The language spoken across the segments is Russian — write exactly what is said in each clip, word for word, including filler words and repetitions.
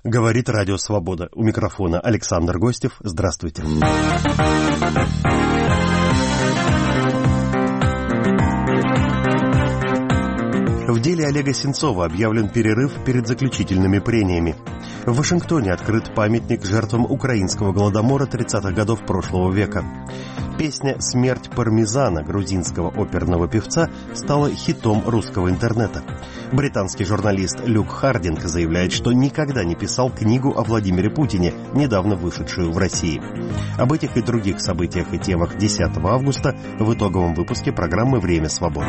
Говорит Радио Свобода. У микрофона Александр Гостев. Здравствуйте. В деле Олега Сенцова объявлен перерыв перед заключительными прениями. В Вашингтоне открыт памятник жертвам украинского голодомора тридцатых годов прошлого века. Песня «Смерть пармезана» грузинского оперного певца стала хитом русского интернета. Британский журналист Люк Хардинг заявляет, что никогда не писал книгу о Владимире Путине, недавно вышедшую в России. Об этих и других событиях и темах десятого августа в итоговом выпуске программы «Время свободы».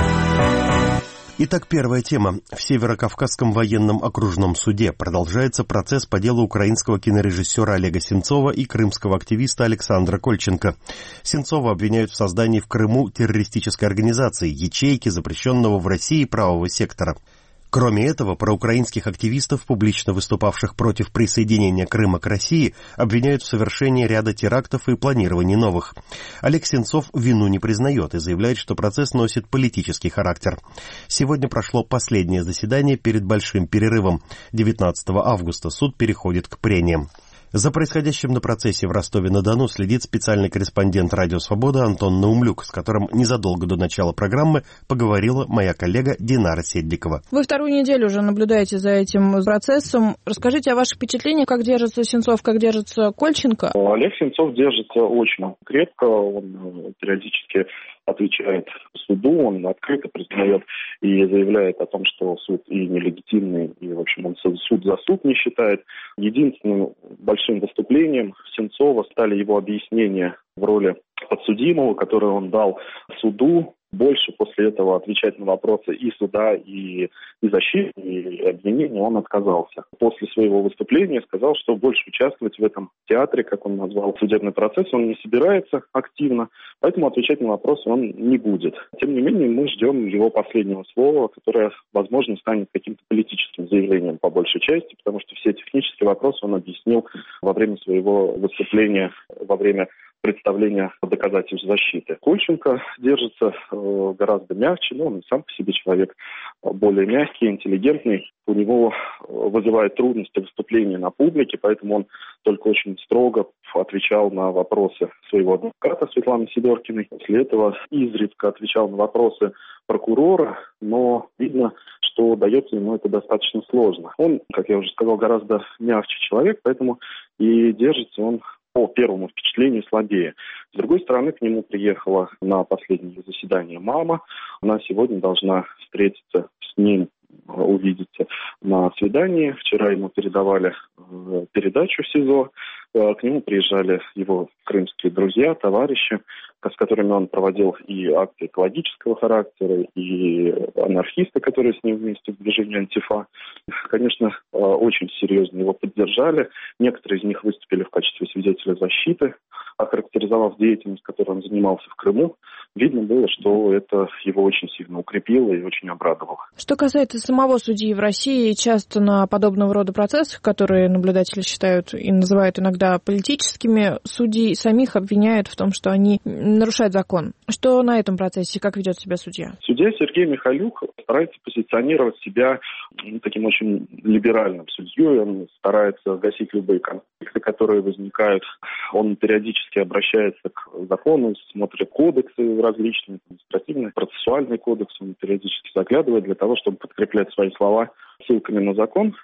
Итак, первая тема. В Северокавказском военном окружном суде продолжается процесс по делу украинского кинорежиссера Олега Сенцова и крымского активиста Александра Кольченко. Сенцова обвиняют в создании в Крыму террористической организации, ячейки запрещенного в России правого сектора. Кроме этого, проукраинских активистов, публично выступавших против присоединения Крыма к России, обвиняют в совершении ряда терактов и планировании новых. Олег Сенцов вину не признает и заявляет, что процесс носит политический характер. Сегодня прошло последнее заседание перед большим перерывом. девятнадцатого августа суд переходит к прениям. За происходящим на процессе в Ростове-на-Дону следит специальный корреспондент «Радио Свобода» Антон Наумлюк, с которым незадолго до начала программы поговорила моя коллега Динара Седликова. Вы вторую неделю уже наблюдаете за этим процессом. Расскажите о ваших впечатлениях, как держится Сенцов, как держится Кольченко. Олег Сенцов держится очень крепко, он периодически отвечает суду, он открыто признает и заявляет о том, что суд и нелегитимный, и, в общем, он суд за суд не считает. Единственным большим выступлением Сенцова стали его объяснения в роли подсудимого, которые он дал суду. Больше после этого отвечать на вопросы и суда, и, и защиты, и обвинения он отказался. После своего выступления сказал, что больше участвовать в этом театре, как он назвал судебный процесс, он не собирается активно, поэтому отвечать на вопросы он не будет. Тем не менее, мы ждем его последнего слова, которое, возможно, станет каким-то политическим заявлением по большей части, потому что все технические вопросы он объяснил во время своего выступления, во время представления доказательств защиты. Кольченко держится э, гораздо мягче, но он сам по себе человек более мягкий, интеллигентный. У него вызывает трудности выступления на публике, поэтому он только очень строго отвечал на вопросы своего адвоката Светланы Сидоркиной. После этого изредка отвечал на вопросы прокурора, но видно, что дается ему это достаточно сложно. Он, как я уже сказал, гораздо мягче человек, поэтому и держится он по первому впечатлению слабее. С другой стороны, к нему приехала на последнее заседание мама. Она сегодня должна встретиться с ним, увидеться на свидании. Вчера ему передавали передачу в СИЗО. К нему приезжали его крымские друзья, товарищи, с которыми он проводил и акты экологического характера, и анархисты, которые с ним вместе в движении «Антифа». Конечно, очень серьезно его поддержали. Некоторые из них выступили в качестве свидетеля защиты, охарактеризовав деятельность, которой он занимался в Крыму. Видно было, что это его очень сильно укрепило и очень обрадовало. Что касается самого судьи в России, часто на подобного рода процессах, которые наблюдатели считают и называют иногда политическими, судей самих обвиняют в том, что они нарушают закон. Что на этом процессе, как ведет себя судья? Судья Сергей Михалюк старается позиционировать себя ну, таким очень либеральным судьей. Он старается гасить любые конфликты, которые возникают. Он периодически обращается к закону, смотрит кодексы различные, административные, процессуальные кодексы. Он периодически заглядывает для того, чтобы подкреплять свои слова ссылками на закон.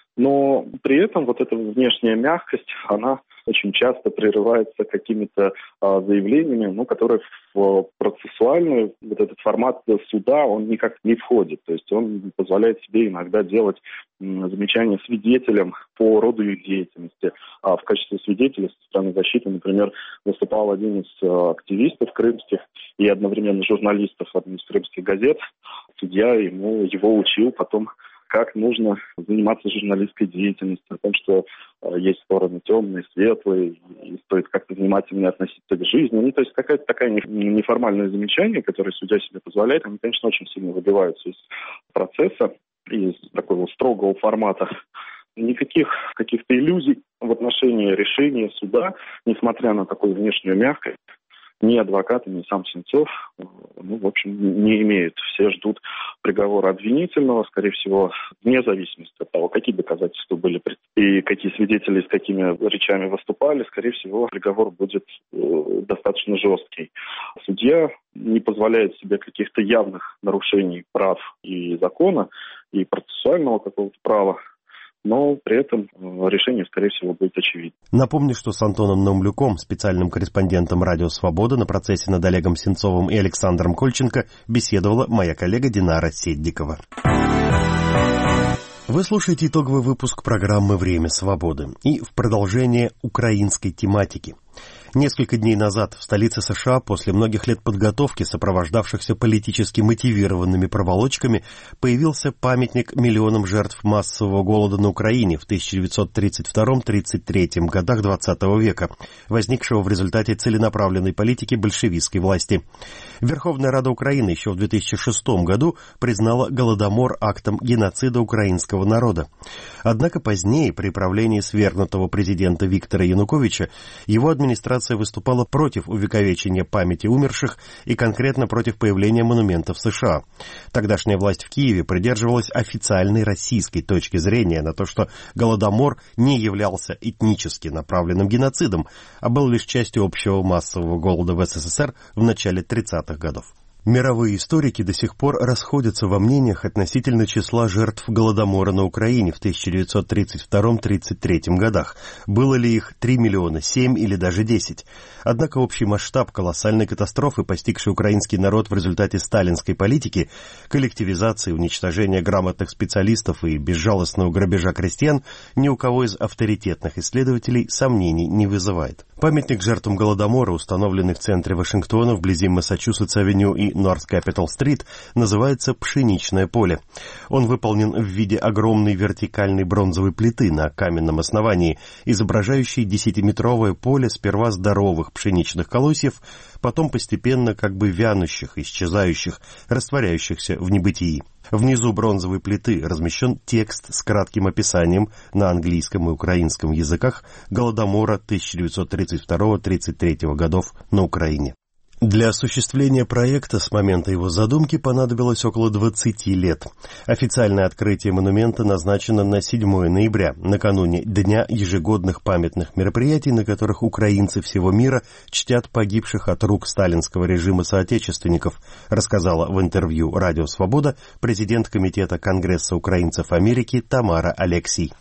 Но при этом вот эта внешняя мягкость, она очень часто прерывается какими-то а, заявлениями, ну, которые в процессуальный вот этот формат суда, он никак не входит. То есть он позволяет себе иногда делать м, замечания свидетелям по роду их деятельности. А в качестве свидетеля со стороны защиты, например, выступал один из а, активистов крымских и одновременно журналистов одной из крымских газет. Судья ему его учил потом, как нужно заниматься журналистской деятельностью, о том, что э, есть стороны темные, светлые, и стоит как-то внимательнее относиться к жизни. Ну, то есть какая-то такая неформальное замечание, которое судья себе позволяет, они, конечно, очень сильно выбиваются из процесса, из такого строгого формата. Никаких каких-то иллюзий в отношении решения суда, несмотря на такую внешнюю мягкость, ни адвокаты, ни сам Сенцов, ну, в общем, не имеют. Все ждут приговора обвинительного, скорее всего, вне зависимости от того, какие доказательства были и какие свидетели с какими речами выступали, скорее всего, приговор будет э, достаточно жесткий. Судья не позволяет себе каких-то явных нарушений прав и закона, и процессуального какого-то права, но при этом решение, скорее всего, будет очевидно. Напомню, что с Антоном Наумлюком, специальным корреспондентом «Радио Свобода», на процессе над Олегом Сенцовым и Александром Кольченко беседовала моя коллега Динара Седдикова. Вы слушаете итоговый выпуск программы «Время свободы» и в продолжение украинской тематики. Несколько дней назад в столице США после многих лет подготовки, сопровождавшихся политически мотивированными проволочками, появился памятник миллионам жертв массового голода на Украине в тысяча девятьсот тридцать втором — тридцать третьем годах двадцатого века, возникшего в результате целенаправленной политики большевистской власти. Верховная Рада Украины еще в две тысячи шестом году признала Голодомор актом геноцида украинского народа. Однако позднее, при правлении свергнутого президента Виктора Януковича, его администрация выступала против увековечения памяти умерших и конкретно против появления монумента в США. Тогдашняя власть в Киеве придерживалась официальной российской точки зрения на то, что Голодомор не являлся этнически направленным геноцидом, а был лишь частью общего массового голода в СССР в начале тридцатых годов. Мировые историки до сих пор расходятся во мнениях относительно числа жертв Голодомора на Украине в тысяча девятьсот тридцать втором — тридцать третьем годах. Было ли их три миллиона, семь или даже десять? Однако общий масштаб колоссальной катастрофы, постигшей украинский народ в результате сталинской политики, коллективизации, уничтожения грамотных специалистов и безжалостного грабежа крестьян, ни у кого из авторитетных исследователей сомнений не вызывает. Памятник жертвам Голодомора, установленный в центре Вашингтона вблизи Массачусетс-авеню и Норт Капитал-стрит, называется «Пшеничное поле». Он выполнен в виде огромной вертикальной бронзовой плиты на каменном основании, изображающей десятиметровое поле сперва здоровых пшеничных колосьев, потом постепенно как бы вянущих, исчезающих, растворяющихся в небытии. Внизу бронзовой плиты размещен текст с кратким описанием на английском и украинском языках Голодомора тысяча девятьсот тридцать второго — тридцать третьего годов на Украине. Для осуществления проекта с момента его задумки понадобилось около двадцати лет. Официальное открытие монумента назначено на седьмое ноября, накануне Дня ежегодных памятных мероприятий, на которых украинцы всего мира чтят погибших от рук сталинского режима соотечественников, рассказала в интервью «Радио Свобода» президент Комитета Конгресса украинцев Америки Тамара Алексий.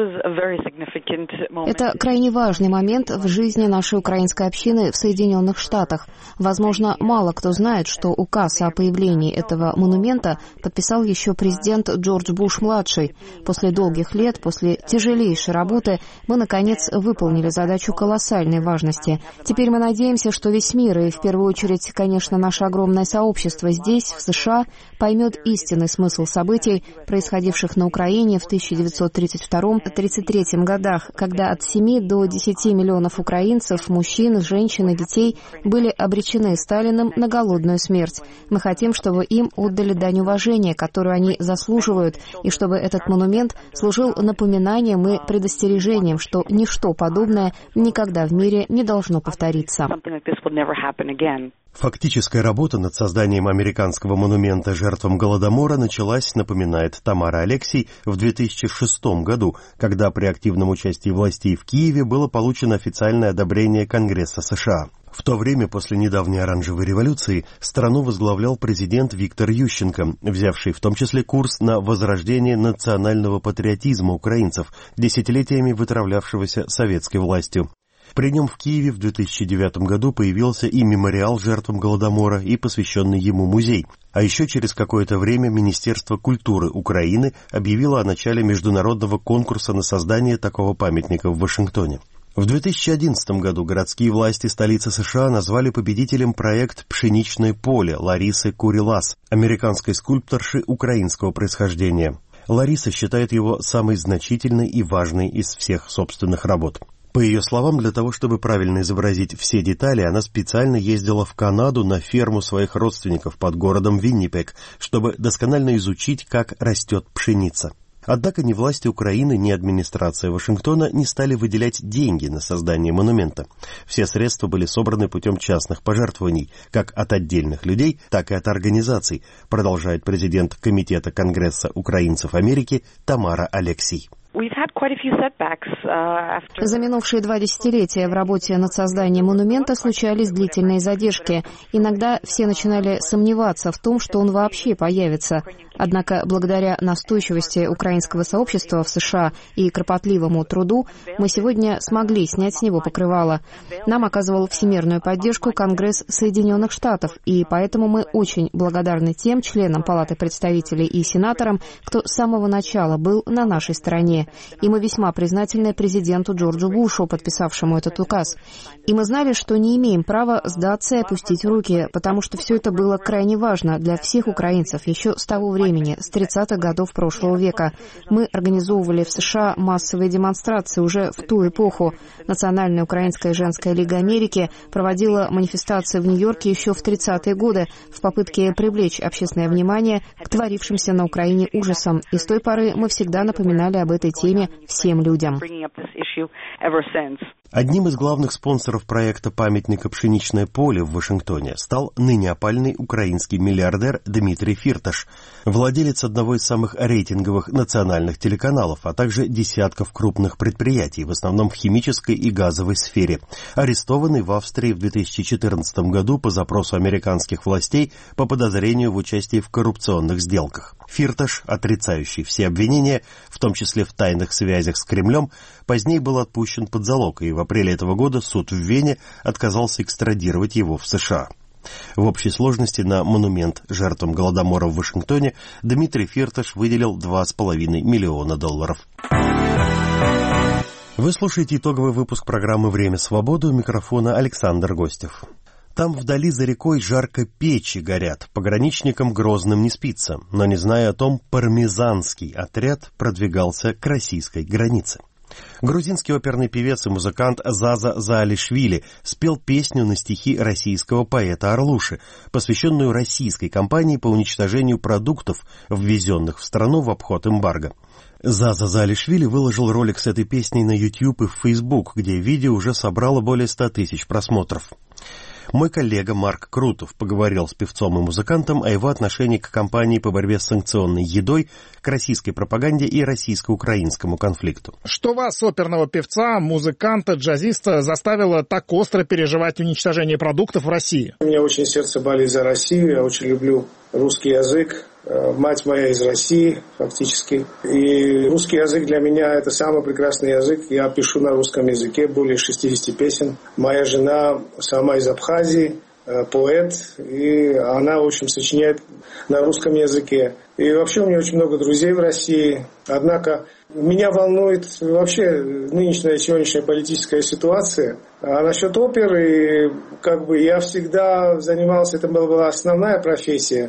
Это крайне важный момент в жизни нашей украинской общины в Соединенных Штатах. Возможно, мало кто знает, что указ о появлении этого монумента подписал еще президент Джордж Буш-младший. После долгих лет, после тяжелейшей работы, мы, наконец, выполнили задачу колоссальной важности. Теперь мы надеемся, что весь мир, и в первую очередь, конечно, наше огромное сообщество здесь, в США, поймет истинный смысл событий, происходивших на Украине в тысяча девятьсот тридцать втором — тридцать третьем годах, когда от семи до десяти миллионов украинцев, мужчин, женщин и детей были обречены Сталиным на голодную смерть. Мы хотим, чтобы им отдали дань уважения, которую они заслуживают, и чтобы этот монумент служил напоминанием и предостережением, что ничто подобное никогда в мире не должно повториться. Фактическая работа над созданием американского монумента жертвам Голодомора началась, напоминает Тамара Алексий, в две тысячи шестом году, когда при активном участии властей в Киеве было получено официальное одобрение Конгресса США. В то время, после недавней оранжевой революции, страну возглавлял президент Виктор Ющенко, взявший в том числе курс на возрождение национального патриотизма украинцев, десятилетиями вытравлявшегося советской властью. При нем в Киеве в две тысячи девятом году появился и мемориал жертвам Голодомора, и посвященный ему музей. А еще через какое-то время Министерство культуры Украины объявило о начале международного конкурса на создание такого памятника в Вашингтоне. В две тысячи одиннадцатом году городские власти столицы США назвали победителем проект «Пшеничное поле» Ларисы Курилас, американской скульпторши украинского происхождения. Лариса считает его самой значительной и важной из всех собственных работ. По ее словам, для того, чтобы правильно изобразить все детали, она специально ездила в Канаду на ферму своих родственников под городом Виннипег, чтобы досконально изучить, как растет пшеница. Однако ни власти Украины, ни администрация Вашингтона не стали выделять деньги на создание монумента. Все средства были собраны путем частных пожертвований, как от отдельных людей, так и от организаций, продолжает президент Комитета Конгресса украинцев Америки Тамара Алексий. За минувшие два десятилетия в работе над созданием монумента случались длительные задержки. Иногда все начинали сомневаться в том, что он вообще появится. Однако, благодаря настойчивости украинского сообщества в США и кропотливому труду, мы сегодня смогли снять с него покрывало. Нам оказывал всемирную поддержку Конгресс Соединенных Штатов, и поэтому мы очень благодарны тем членам Палаты представителей и сенаторам, кто с самого начала был на нашей стороне. И мы весьма признательны президенту Джорджу Бушу, подписавшему этот указ. И мы знали, что не имеем права сдаться и опустить руки, потому что все это было крайне важно для всех украинцев еще с того времени, с тридцатых годов прошлого века. Мы организовывали в США массовые демонстрации уже в ту эпоху. Национальная украинская женская лига Америки проводила манифестации в Нью-Йорке еще в тридцатые годы в попытке привлечь общественное внимание к творившимся на Украине ужасам. И с той поры мы всегда напоминали об этой теме всем людям. Одним из главных спонсоров проекта памятника «Пшеничное поле» в Вашингтоне стал ныне опальный украинский миллиардер Дмитрий Фирташ, владелец одного из самых рейтинговых национальных телеканалов, а также десятков крупных предприятий, в основном в химической и газовой сфере, арестованный в Австрии в две тысячи четырнадцатом году по запросу американских властей по подозрению в участии в коррупционных сделках. Фирташ, отрицающий все обвинения, в том числе в тайных связях с Кремлем, позднее был отпущен под залог, и в апреле этого года суд в Вене отказался экстрадировать его в США. В общей сложности на монумент жертвам Голодомора в Вашингтоне Дмитрий Фирташ выделил два с половиной миллиона долларов. Вы слушаете итоговый выпуск программы «Время свободы», у микрофона Александр Гостев. Там вдали за рекой жарко печи горят, пограничникам грозным не спится, но не зная о том, пармезанский отряд продвигался к российской границе. Грузинский оперный певец и музыкант Заза Заалишвили спел песню на стихи российского поэта Орлуши, посвященную российской кампании по уничтожению продуктов, ввезенных в страну в обход эмбарго. Заза Заалишвили выложил ролик с этой песней на YouTube и в Facebook, где видео уже собрало более ста тысяч просмотров. Мой коллега Марк Крутов поговорил с певцом и музыкантом о его отношении к кампании по борьбе с санкционной едой, к российской пропаганде и российско-украинскому конфликту. Что вас, оперного певца, музыканта, джазиста, заставило так остро переживать уничтожение продуктов в России? У меня очень сердце болит за Россию, я очень люблю русский язык. Мать моя из России, фактически. И русский язык для меня это самый прекрасный язык. Я пишу на русском языке более шестидесяти песен. Моя жена сама из Абхазии, поэт, и она, в общем, сочиняет на русском языке. И вообще у меня очень много друзей в России. Однако меня волнует вообще нынешняя сегодняшняя политическая ситуация. А насчет оперы, как бы я всегда занимался, это была основная профессия.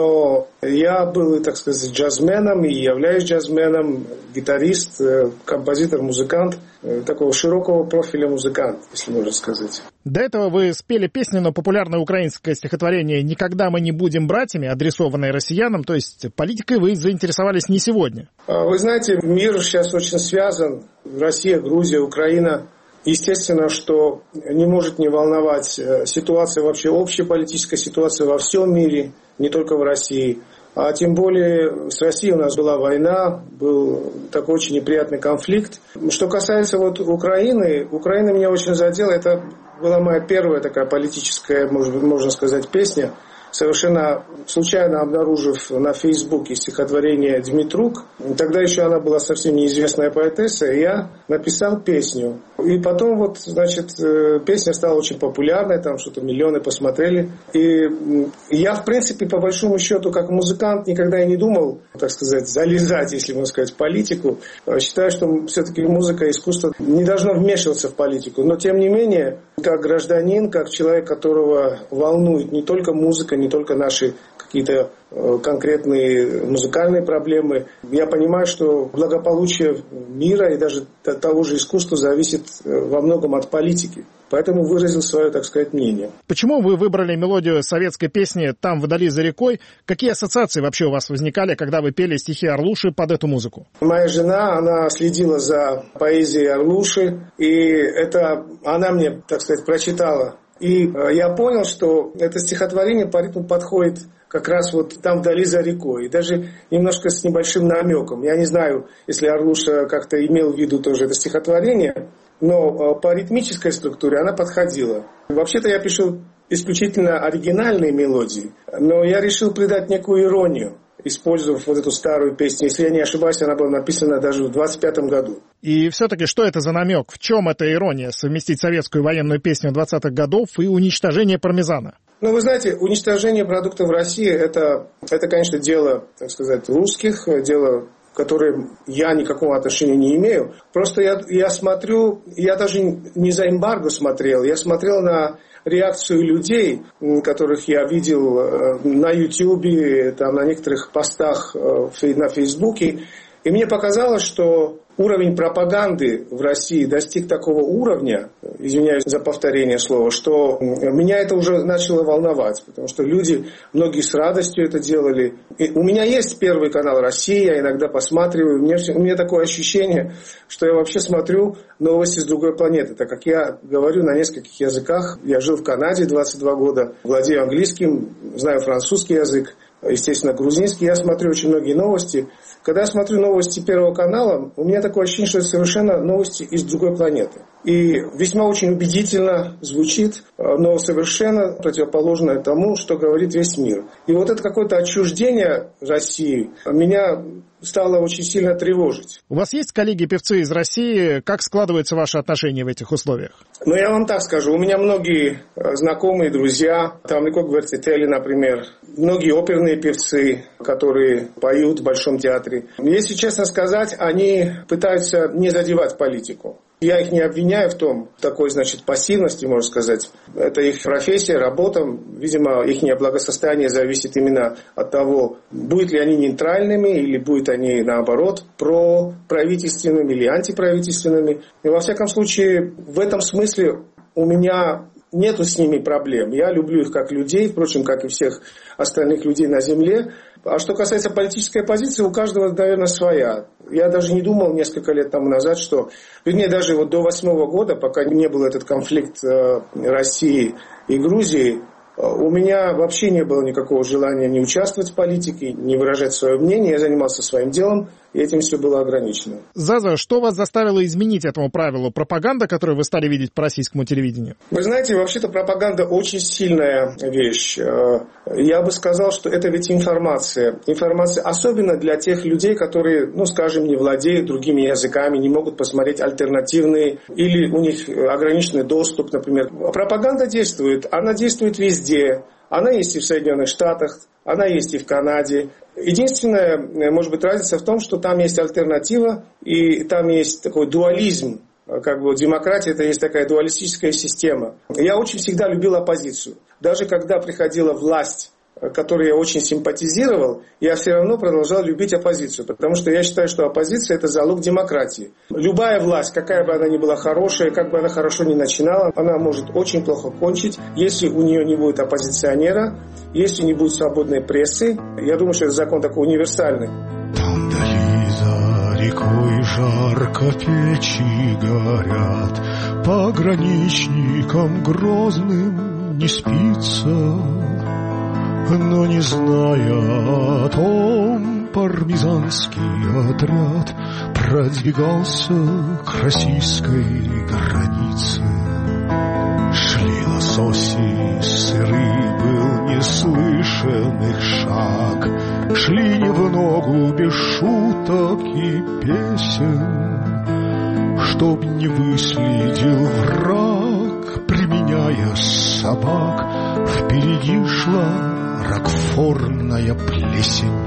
Но я был, так сказать, джазменом и являюсь джазменом, гитарист, композитор, музыкант, такого широкого профиля музыкант, если можно сказать. До этого вы спели песню на популярное украинское стихотворение «Никогда мы не будем братьями», адресованное россиянам, то есть политикой вы заинтересовались не сегодня. Вы знаете, мир сейчас очень связан. Россия, Грузия, Украина. Естественно, что не может не волновать ситуация, вообще общая политическая ситуация во всем мире, не только в России. А тем более с Россией у нас была война, был такой очень неприятный конфликт. Что касается вот Украины, Украина меня очень задела. Это была моя первая такая политическая, может, можно сказать, песня. Совершенно случайно обнаружив на Фейсбуке стихотворение Дмитрук, тогда еще она была совсем неизвестная поэтесса, и я написал песню. И потом вот, значит, песня стала очень популярной, там что-то миллионы посмотрели. И я, в принципе, по большому счету, как музыкант, никогда и не думал, так сказать, залезать, если можно сказать, в политику. Считаю, что все-таки музыка, искусство не должно вмешиваться в политику. Но, тем не менее, как гражданин, как человек, которого волнует не только музыка, не только наши какие-то конкретные музыкальные проблемы. Я понимаю, что благополучие мира и даже того же искусства зависит во многом от политики. Поэтому выразил свое, так сказать, мнение. Почему вы выбрали мелодию советской песни «Там, вдали за рекой»? Какие ассоциации вообще у вас возникали, когда вы пели стихи Орлуши под эту музыку? Моя жена, она следила за поэзией Орлуши, и это она мне, так сказать, прочитала. И я понял, что это стихотворение по ритму подходит как раз вот там вдали за рекой. И даже немножко с небольшим намеком. Я не знаю, если Орлуша как-то имел в виду тоже это стихотворение, но по ритмической структуре она подходила. Вообще-то я пишу исключительно оригинальные мелодии, но я решил придать некую иронию, использовав вот эту старую песню. Если я не ошибаюсь, она была написана даже в двадцать пятом году. И все-таки что это за намек? В чем эта ирония? Совместить советскую военную песню двадцатых годов и уничтожение пармезана? Ну, вы знаете, уничтожение продуктов в России это, это, конечно, дело, так сказать, русских, дело, к которым я никакого отношения не имею. Просто я, я смотрю, я даже не за эмбарго смотрел, я смотрел на реакцию людей, которых я видел на Ютьюбе, там, на некоторых постах на Фейсбуке. И мне показалось, что уровень пропаганды в России достиг такого уровня, извиняюсь за повторение слова, что меня это уже начало волновать, потому что люди, многие с радостью это делали. И у меня есть Первый канал России, я иногда посматриваю, у меня, у меня такое ощущение, что я вообще смотрю новости с другой планеты, так как я говорю на нескольких языках. Я жил в Канаде двадцать два года, владею английским, знаю французский язык, естественно, грузинский. Я смотрю очень многие новости. Когда я смотрю новости Первого канала, у меня такое ощущение, что это совершенно новости из другой планеты. И весьма очень убедительно звучит, но совершенно противоположное тому, что говорит весь мир. И вот это какое-то отчуждение России меня стало очень сильно тревожить. У вас есть коллеги-певцы из России? Как складываются ваши отношения в этих условиях? Ну, я вам так скажу. У меня многие знакомые, друзья. Там Нико Гвертители, например. Многие оперные певцы, которые поют в Большом театре. Если честно сказать, они пытаются не задевать политику. Я их не обвиняю в том, в такой, значит, пассивности, можно сказать. Это их профессия, работа. Видимо, их благосостояние зависит именно от того, будут ли они нейтральными или будут они, наоборот, проправительственными или антиправительственными. И, во всяком случае, в этом смысле у меня нету с ними проблем. Я люблю их как людей, впрочем, как и всех остальных людей на земле. А что касается политической позиции, у каждого, наверное, своя. Я даже не думал несколько лет тому назад, что... Вернее, даже вот до восьмого года, пока не был этот конфликт России и Грузии, у меня вообще не было никакого желания не участвовать в политике, не выражать свое мнение. Я занимался своим делом, и этим все было ограничено. Заза, что вас заставило изменить этому правилу? Пропаганда, которую вы стали видеть по российскому телевидению? Вы знаете, вообще-то пропаганда очень сильная вещь. Я бы сказал, что это ведь информация. Информация особенно для тех людей, которые, ну, скажем, не владеют другими языками, не могут посмотреть альтернативные, или у них ограниченный доступ, например. Пропаганда действует, она действует везде. Она есть и в Соединенных Штатах, она есть и в Канаде. Единственная, может быть, разница в том, что там есть альтернатива, и там есть такой дуализм. Как бы демократия – это есть такая дуалистическая система. Я очень всегда любил оппозицию. Даже когда приходила власть, которой я очень симпатизировал, я все равно продолжал любить оппозицию, потому что я считаю, что оппозиция – это залог демократии. Любая власть, какая бы она ни была хорошая, как бы она хорошо ни начинала, она может очень плохо кончить, если у нее не будет оппозиционера, если не будет свободной прессы. Я думаю, что это закон такой универсальный. Там вдали за рекой жарко печи горят, пограничникам грозным не спится. Но не зная о том, пармезанский отряд продвигался к российской границе. Шли лососи, сыры был неслышен их шаг, шли не в ногу без шуток и песен, чтоб не выследил враг, применяя собак, впереди шла ракфорная плесень.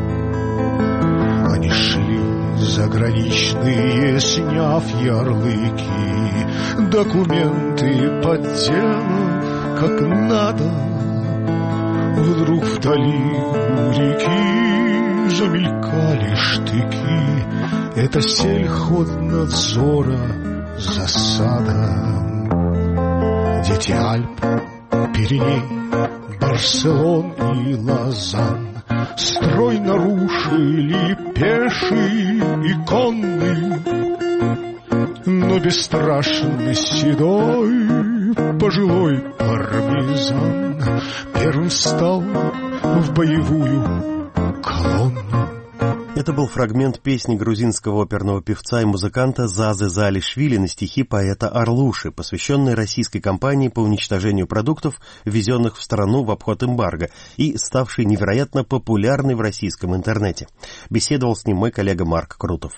Они шли заграничные, сняв ярлыки, документы подделав как надо. Вдруг вдали у реки замелькали штыки. Это сельхознадзора засада. Дети Альп, Пиреней, Барселон и Лозанн строй нарушили пеший и конный, но бесстрашный седой пожилой пармезан первым встал в боевую колонну. Это был фрагмент песни грузинского оперного певца и музыканта Зазы Залишвили на стихи поэта Орлуши, посвященной российской кампании по уничтожению продуктов, ввезенных в страну в обход эмбарго, и ставшей невероятно популярной в российском интернете. Беседовал с ним мой коллега Марк Крутов.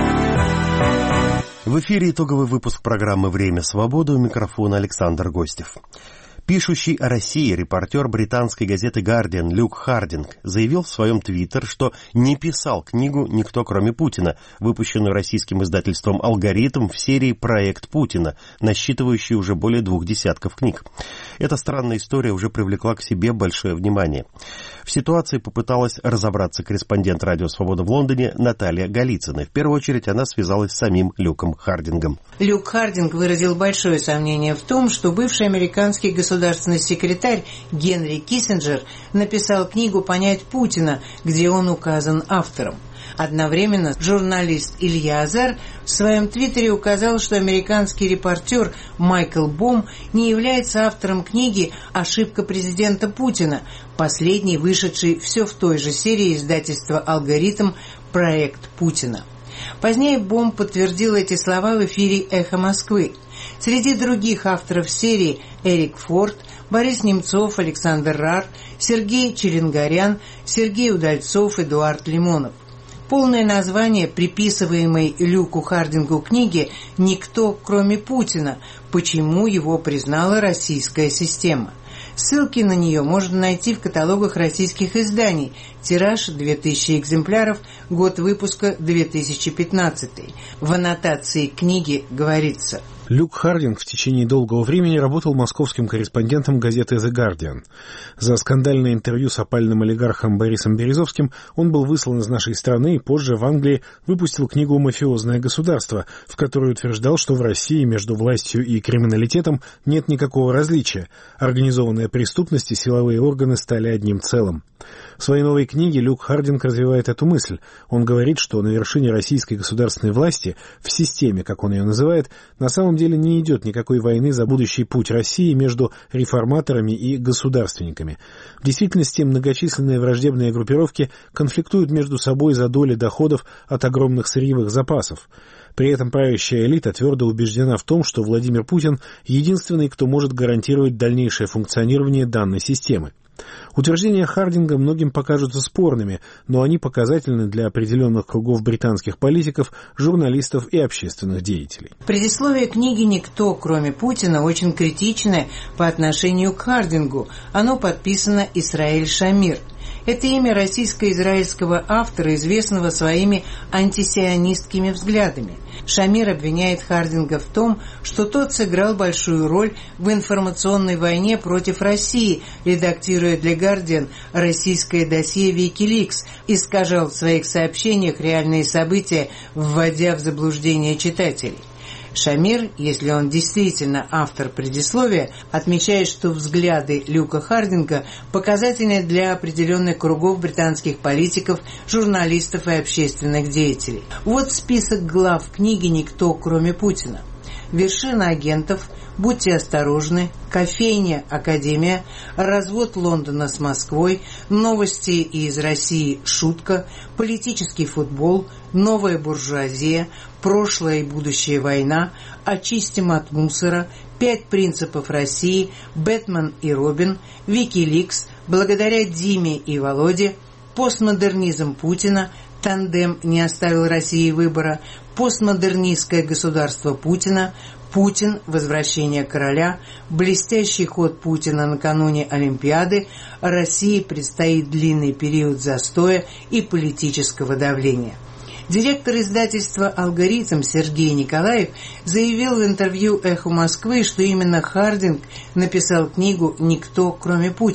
В эфире итоговый выпуск программы «Время свободы», у микрофона Александр Гостев. Пишущий о России репортер британской газеты «Гардиан» Люк Хардинг заявил в своем твиттер, что не писал книгу «Никто, кроме Путина», выпущенную российским издательством «Алгоритм» в серии «Проект Путина», насчитывающей уже более двух десятков книг. Эта странная история уже привлекла к себе большое внимание. В ситуации попыталась разобраться корреспондент «Радио Свобода» в Лондоне Наталья Голицына. В первую очередь она связалась с самим Люком Хардингом. Люк Хардинг выразил большое сомнение в том, что бывший американский государственный Государственный секретарь Генри Киссинджер написал книгу «Понять Путина», где он указан автором. Одновременно журналист Илья Азар в своем твиттере указал, что американский репортер Майкл Бом не является автором книги «Ошибка президента Путина», последней вышедшей все в той же серии издательства «Алгоритм. Проект Путина». Позднее Бом подтвердил эти слова в эфире «Эхо Москвы». Среди других авторов серии Эрик Форд, Борис Немцов, Александр Рар, Сергей Черенгарян, Сергей Удальцов, Эдуард Лимонов. Полное название приписываемой Люку Хардингу книги «Никто, кроме Путина. Почему его признала российская система». Ссылки на нее можно найти в каталогах российских изданий. Тираж две тысячи экземпляров, год выпуска две тысячи пятнадцатый. В аннотации книги говорится: Люк Хардинг в течение долгого времени работал московским корреспондентом газеты «The Guardian». За скандальное интервью с опальным олигархом Борисом Березовским он был выслан из нашей страны и позже в Англии выпустил книгу «Мафиозное государство», в которой утверждал, что в России между властью и криминалитетом нет никакого различия. Организованная преступность и силовые органы стали одним целым. В своей новой книге Люк Хардинг развивает эту мысль. Он говорит, что на вершине российской государственной власти, в системе, как он ее называет, на самом деле не идет никакой войны за будущий путь России между реформаторами и государственниками. В действительности многочисленные враждебные группировки конфликтуют между собой за доли доходов от огромных сырьевых запасов. При этом правящая элита твердо убеждена в том, что Владимир Путин единственный, кто может гарантировать дальнейшее функционирование данной системы. Утверждения Хардинга многим покажутся спорными, но они показательны для определенных кругов британских политиков, журналистов и общественных деятелей. Предисловие книги «Никто, кроме Путина» очень критичное по отношению к Хардингу. Оно подписано Исраэль Шамир. Это имя российско-израильского автора, известного своими антисионистскими взглядами. Шамир обвиняет Хардинга в том, что тот сыграл большую роль в информационной войне против России, редактируя для «Гардиан» российское досье «Викиликс», искажал в своих сообщениях реальные события, вводя в заблуждение читателей. Шамир, если он действительно автор предисловия, отмечает, что взгляды Люка Хардинга показательны для определенных кругов британских политиков, журналистов и общественных деятелей. Вот список глав книги «Никто, кроме Путина». «Вершина агентов», «Будьте осторожны», «Кофейня, Академия», «Развод Лондона с Москвой», «Новости из России. Шутка», «Политический футбол», «Новая буржуазия», «Прошлое и будущее война», «Очистим от мусора», «Пять принципов России», «Бэтмен и Робин», «Викиликс», «Благодаря Диме и Володе», «Постмодернизм Путина», «Тандем не оставил России выбора», «Постмодернистское государство Путина», «Путин. Возвращение короля», «Блестящий ход Путина накануне Олимпиады», «России предстоит длинный период застоя и политического давления». Директор издательства «Алгоритм» Сергей Николаев заявил в интервью «Эху Москвы», что именно Хардинг написал книгу «Никто, кроме Путина».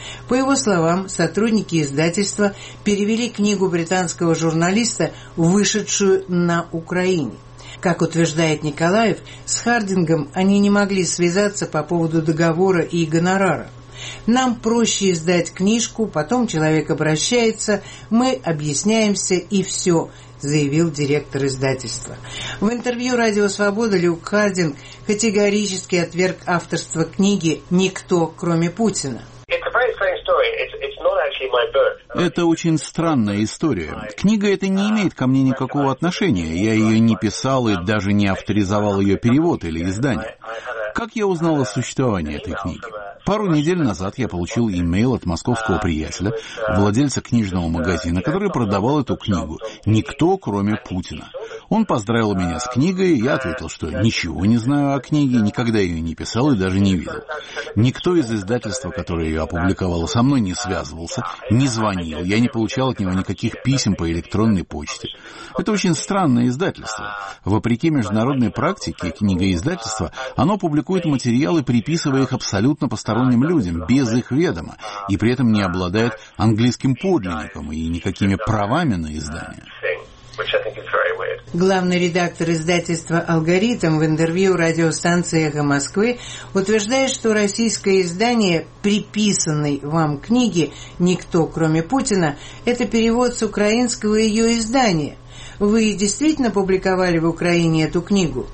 По его словам, сотрудники издательства перевели книгу британского журналиста, вышедшую на Украине. Как утверждает Николаев, с Хардингом они не могли связаться по поводу договора и гонорара. «Нам проще издать книжку, потом человек обращается, мы объясняемся и все», заявил директор издательства. В интервью «Радио Свобода» Люк Хардинг категорически отверг авторство книги «Никто, кроме Путина». Это очень странная история. Книга эта не имеет ко мне никакого отношения. Я ее не писал и даже не авторизовал ее перевод или издание. Как я узнал о существовании этой книги? Пару недель назад я получил имейл от московского приятеля, владельца книжного магазина, который продавал эту книгу «Никто, кроме Путина». Он поздравил меня с книгой, я ответил, что ничего не знаю о книге, никогда ее не писал и даже не видел. Никто из издательства, которое ее опубликовало, со мной не связывался, не звонил, я не получал от него никаких писем по электронной почте. Это очень странное издательство. Вопреки международной практике книгоиздательства, оно публикует материалы, приписывая их абсолютно посторонним людям, без их ведома, и при этом не обладает английским подлинником и никакими правами на издание. Главный редактор издательства «Алгоритм» в интервью радиостанции «Эхо Москвы» утверждает, что российское издание приписанной вам книги «Никто, кроме Путина» — это перевод с украинского ее издания. Вы действительно публиковали в Украине эту книгу?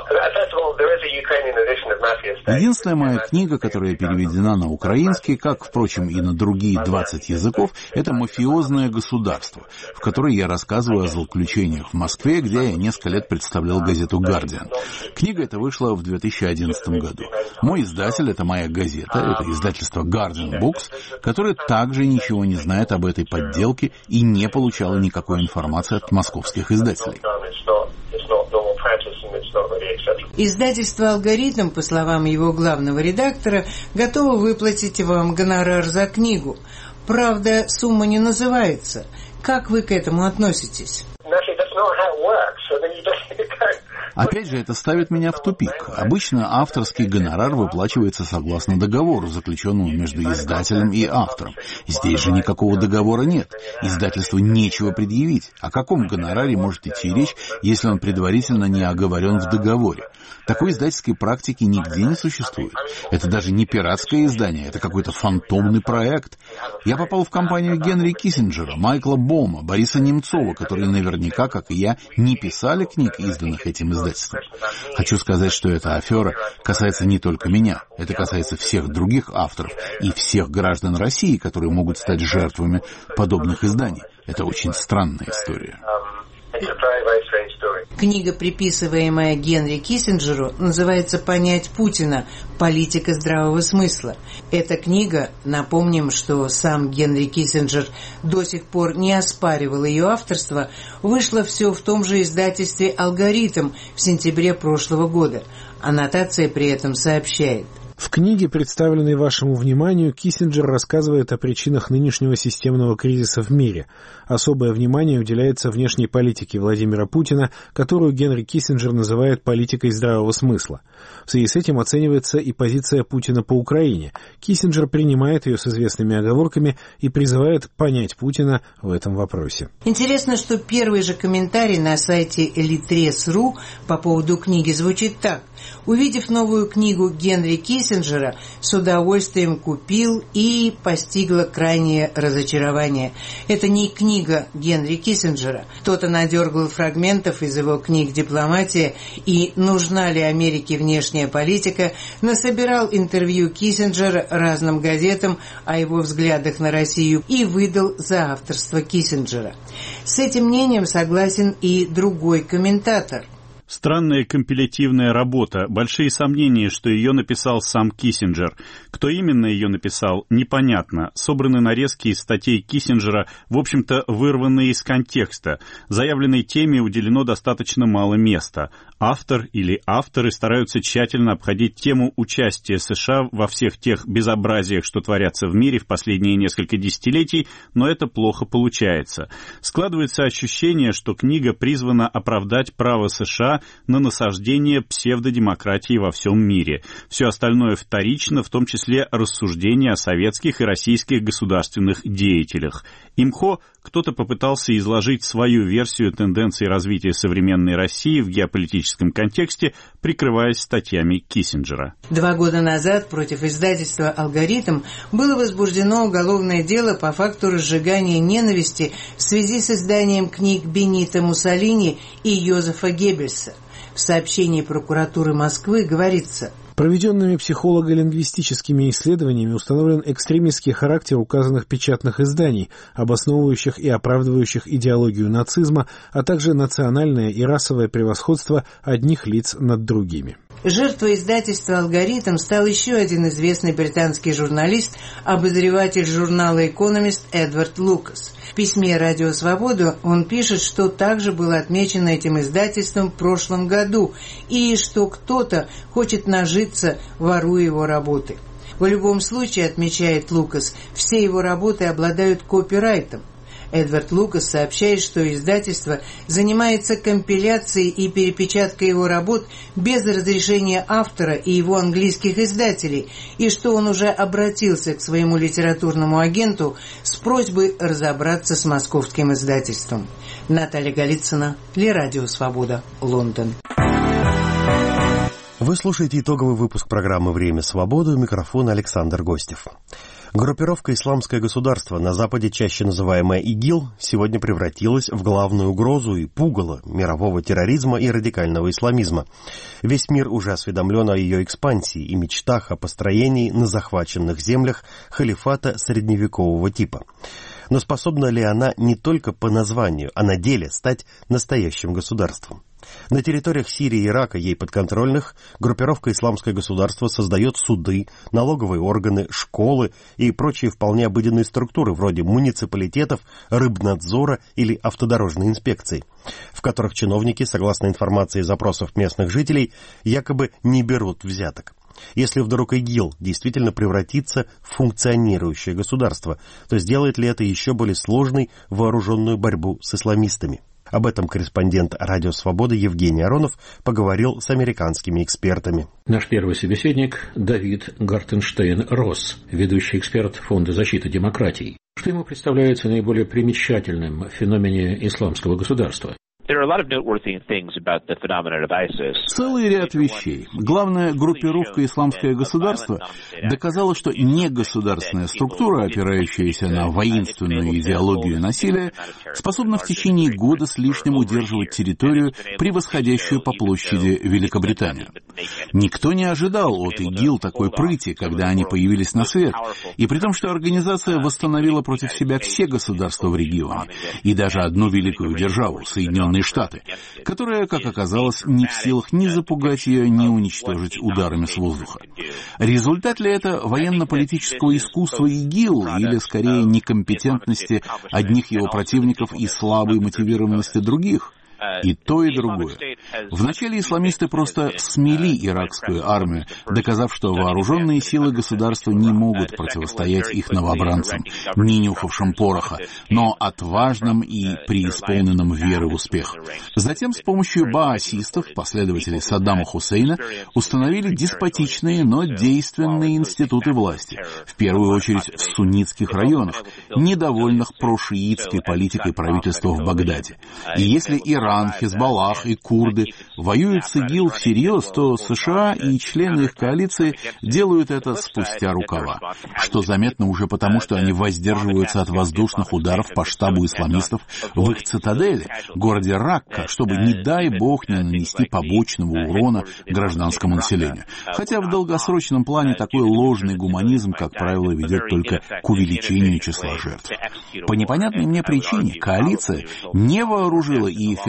Единственная моя книга, которая переведена на украинский, как, впрочем, и на другие двадцать языков, это «Мафиозное государство», в которой я рассказываю о злоключениях в Москве, где я несколько лет представлял газету «Гардиан». Книга эта вышла в две тысячи одиннадцатом году. Мой издатель — это моя газета, это издательство Guardian Books, которое также ничего не знает об этой подделке и не получало никакой информации от московских издателей. Издательство «Алгоритм», по словам его главного редактора, готово выплатить вам гонорар за книгу. Правда, сумма не называется. Как вы к этому относитесь? Опять же, это ставит меня в тупик. Обычно авторский гонорар выплачивается согласно договору, заключенному между издателем и автором. Здесь же никакого договора нет. Издательству нечего предъявить. О каком гонораре может идти речь, если он предварительно не оговорен в договоре? Такой издательской практики нигде не существует. Это даже не пиратское издание, это какой-то фантомный проект. Я попал в компанию Генри Киссинджера, Майкла Бома, Бориса Немцова, которые наверняка, как и я, не писали книг, изданных этим издательством. Хочу сказать, что эта афера касается не только меня. Это касается всех других авторов и всех граждан России, которые могут стать жертвами подобных изданий. Это очень странная история. Книга, приписываемая Генри Киссинджеру, называется «Понять Путина. Политика здравого смысла». Эта книга, напомним, что сам Генри Киссинджер до сих пор не оспаривал ее авторство, вышла все в том же издательстве «Алгоритм» в сентябре прошлого года. Аннотация при этом сообщает: в книге, представленной вашему вниманию, Киссинджер рассказывает о причинах нынешнего системного кризиса в мире. Особое внимание уделяется внешней политике Владимира Путина, которую Генри Киссинджер называет политикой здравого смысла. В связи с этим оценивается и позиция Путина по Украине. Киссинджер принимает ее с известными оговорками и призывает понять Путина в этом вопросе. Интересно, что первый же комментарий на сайте элитрес точка ру по поводу книги звучит так: увидев новую книгу Генри Киссинджера, с удовольствием купил и постигло крайнее разочарование. Это не книга Генри Киссинджера. Кто-то надергал фрагментов из его книг «Дипломатия» и «Нужна ли Америке внешняя политика», насобирал интервью Киссинджера разным газетам о его взглядах на Россию и выдал за авторство Киссинджера. С этим мнением согласен и другой комментатор. Странная компилятивная работа, большие сомнения, что ее написал сам Киссинджер. Кто именно ее написал, непонятно. Собраны нарезки из статей Киссинджера, в общем-то, вырванные из контекста. Заявленной теме уделено достаточно мало места. Автор или авторы стараются тщательно обходить тему участия США во всех тех безобразиях, что творятся в мире в последние несколько десятилетий, но это плохо получается. Складывается ощущение, что книга призвана оправдать право США на насаждение псевдодемократии во всем мире. Все остальное вторично, в том числе рассуждения о советских и российских государственных деятелях. Имхо кто-то попытался изложить свою версию тенденций развития современной России в геополитическом контексте, прикрываясь статьями Киссинджера. Два года назад против издательства «Алгоритм» было возбуждено уголовное дело по факту разжигания ненависти в связи с изданием книг Бенито Муссолини и Йозефа Геббельса. В сообщении прокуратуры Москвы говорится: проведенными психолого-лингвистическими исследованиями установлен экстремистский характер указанных печатных изданий, обосновывающих и оправдывающих идеологию нацизма, а также национальное и расовое превосходство одних лиц над другими. Жертвой издательства «Алгоритм» стал еще один известный британский журналист, обозреватель журнала «Экономист» Эдвард Лукас. В письме «Радио Свобода» он пишет, что также было отмечено этим издательством в прошлом году и что кто-то хочет нажиться, воруя его работы. В любом случае, отмечает Лукас, все его работы обладают копирайтом. Эдвард Лукас сообщает, что издательство занимается компиляцией и перепечаткой его работ без разрешения автора и его английских издателей, и что он уже обратился к своему литературному агенту с просьбой разобраться с московским издательством. Наталья Голицына для Радио Свобода, Лондон. Вы слушаете итоговый выпуск программы «Время свободы», у микрофона Александр Гостев. Группировка «Исламское государство», на Западе чаще называемая ИГИЛ, сегодня превратилась в главную угрозу и пугало мирового терроризма и радикального исламизма. Весь мир уже осведомлен о ее экспансии и мечтах о построении на захваченных землях халифата средневекового типа. Но способна ли она не только по названию, а на деле стать настоящим государством? На территориях Сирии и Ирака, ей подконтрольных, группировка «Исламское государство» создает суды, налоговые органы, школы и прочие вполне обыденные структуры, вроде муниципалитетов, рыбнадзора или автодорожной инспекции, в которых чиновники, согласно информации из запросов местных жителей, якобы не берут взяток. Если вдруг ИГИЛ действительно превратится в функционирующее государство, то сделает ли это еще более сложной вооруженную борьбу с исламистами? Об этом корреспондент «Радио Свобода» Евгений Аронов поговорил с американскими экспертами. Наш первый собеседник – Давид Гартенштейн-Росс, ведущий эксперт Фонда защиты демократий. Что ему представляется наиболее примечательным в феномене исламского государства? Целый ряд вещей. Главная группировка «Исламское государство» доказала, что негосударственная структура, опирающаяся на воинственную идеологию насилия, способна в течение года с лишним удерживать территорию, превосходящую по площади Великобританию. Никто не ожидал от ИГИЛ такой прыти, когда они появились на свет, и при том, что организация восстановила против себя все государства в регионе, и даже одну великую державу, Соединенные Штаты, которая, как оказалось, не в силах ни запугать ее, ни уничтожить ударами с воздуха. Результат ли это военно-политического искусства ИГИЛ или, скорее, некомпетентности одних его противников и слабой мотивированности других? И то, и другое. Вначале исламисты просто смели иракскую армию, доказав, что вооруженные силы государства не могут противостоять их новобранцам, не нюхавшим пороха, но отважным и преисполненным веры в успех. Затем с помощью баасистов, последователей Саддама Хусейна, установили деспотичные, но действенные институты власти, в первую очередь в суннитских районах, недовольных прошиитской политикой правительства в Багдаде. И если Иран, Хизбаллах и курды воюют с ИГИЛ всерьез, то США и члены их коалиции делают это спустя рукава, что заметно уже потому, что они воздерживаются от воздушных ударов по штабу исламистов в их цитадели, городе Ракка, чтобы, не дай бог, не нанести побочного урона гражданскому населению. Хотя в долгосрочном плане такой ложный гуманизм, как правило, ведет только к увеличению числа жертв. По непонятной мне причине коалиция не вооружила и финансировала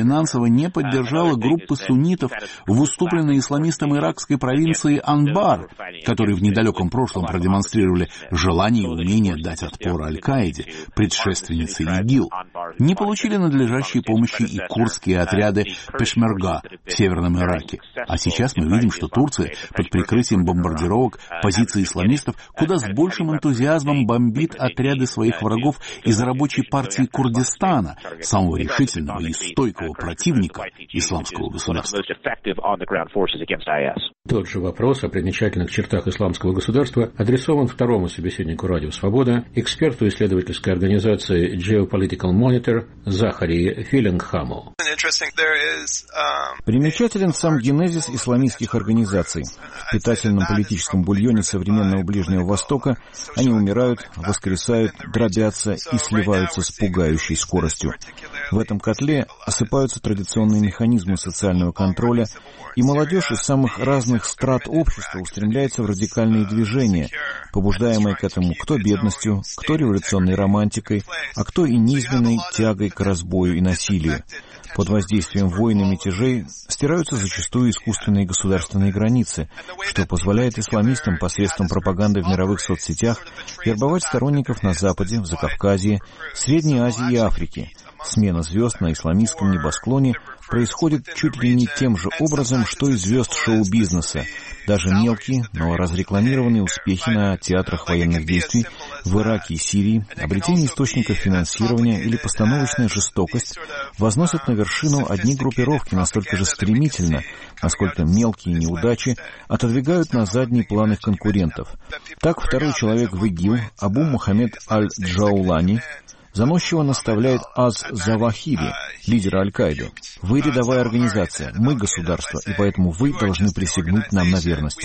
финансово не поддержала группы суннитов в уступленной исламистам иракской провинции Анбар, которые в недалеком прошлом продемонстрировали желание и умение дать отпор Аль-Каиде, предшественнице ИГИЛ. Не получили надлежащей помощи и курдские отряды Пешмерга в Северном Ираке. А сейчас мы видим, что Турция под прикрытием бомбардировок позиции исламистов куда с большим энтузиазмом бомбит отряды своих врагов из рабочей партии Курдистана, самого решительного и стойкого противника исламского государства. Тот же вопрос о примечательных чертах исламского государства адресован второму собеседнику «Радио Свобода», эксперту исследовательской организации Geopolitical Monitor Захари Филлингхаму. Примечателен сам генезис исламистских организаций. В питательном политическом бульоне современного Ближнего Востока они умирают, воскресают, дробятся и сливаются с пугающей скоростью. В этом котле осыпаются традиционные механизмы социального контроля, и молодежь из самых разных страт общества устремляется в радикальные движения, побуждаемые к этому кто бедностью, кто революционной романтикой, а кто и низменной тягой к разбою и насилию. Под воздействием войн и мятежей стираются зачастую искусственные государственные границы, что позволяет исламистам посредством пропаганды в мировых соцсетях вербовать сторонников на Западе, в Закавказье, Средней Азии и Африке. Смена звезд на исламистском небосклоне происходит чуть ли не тем же образом, что и звезд шоу-бизнеса. Даже мелкие, но разрекламированные успехи на театрах военных действий в Ираке и Сирии, обретение источников финансирования или постановочная жестокость возносят на вершину одни группировки настолько же стремительно, насколько мелкие неудачи отодвигают на задний план их конкурентов. Так второй человек в ИГИЛ, Абу Мухаммед Аль-Джаулани, заносчиво наставляет Аз-Завахири, лидера Аль-Каиды. Вы рядовая организация, мы государство, и поэтому вы должны присягнуть нам на верность.